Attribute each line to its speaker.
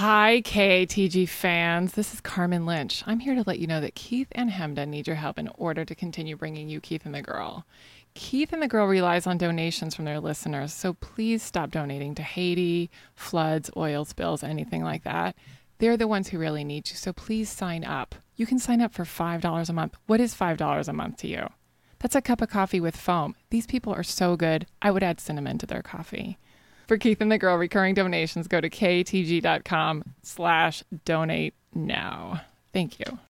Speaker 1: Hi, KATG fans. This is Carmen Lynch. I'm here to let you know that Keith and Hemda need your help in order to continue bringing you Keith and the Girl. Keith and the Girl relies on donations from their listeners, so please stop donating to Haiti, floods, oil spills, anything like that. They're the ones who really need you, so please sign up. You can sign up for $5 a month. What is $5 a month to you? That's a cup of coffee with foam. These people are so good. I would add cinnamon to their coffee. For Keith and the Girl recurring donations, go to ktg.com/donate now. Thank you.